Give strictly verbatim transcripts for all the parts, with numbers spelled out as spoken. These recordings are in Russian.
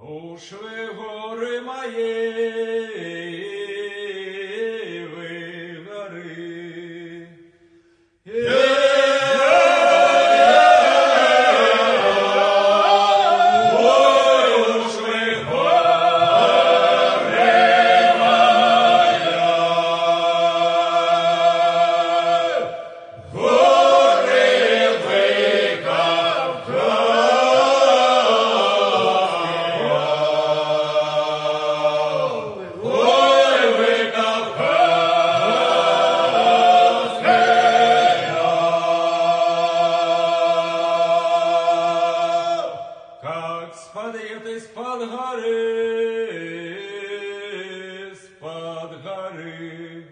Ушли горы мои, вы горы. Спадет из-под горы, из-под горы.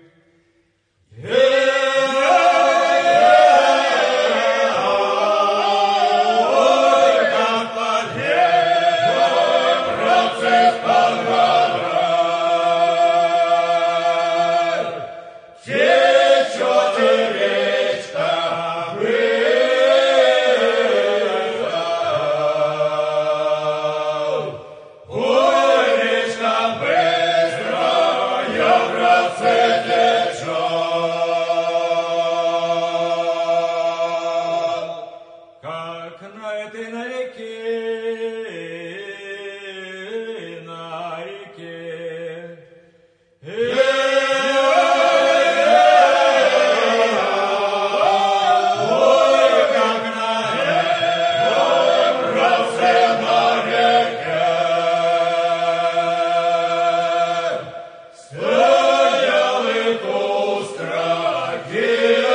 Ой, как подъем, процесс под горы. Течет и речка на этой на реке, на реке. Ой, как на этом братце на реке стоял и куст раки.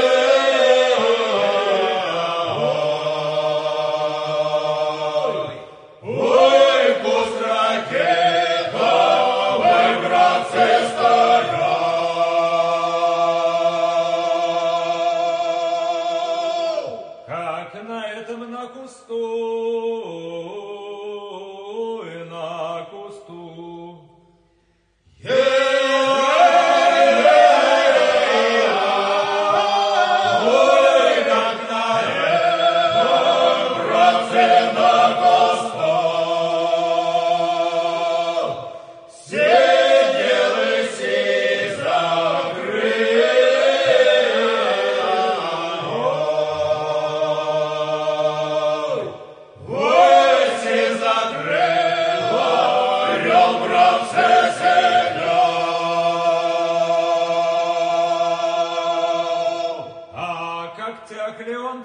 Как на этом на кусту, и на кусту. Ой, как на этом братце на кусту сидел и си закрыл. Как ли он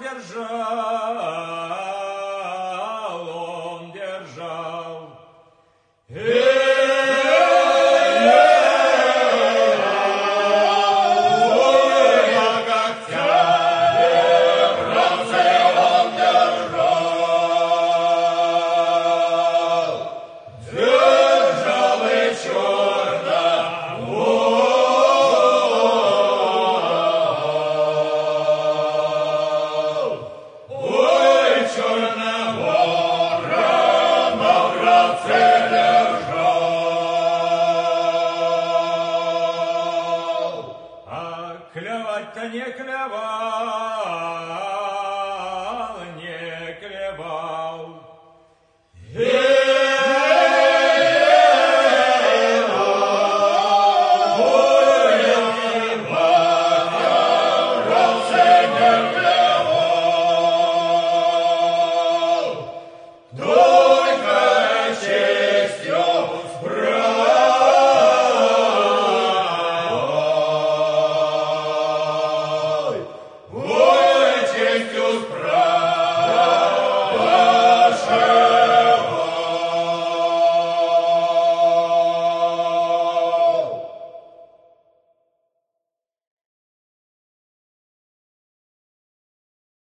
держал, он держал. Ой, а как тяг, братцы, он держал. Держал и черного. Клевать-то не клевать.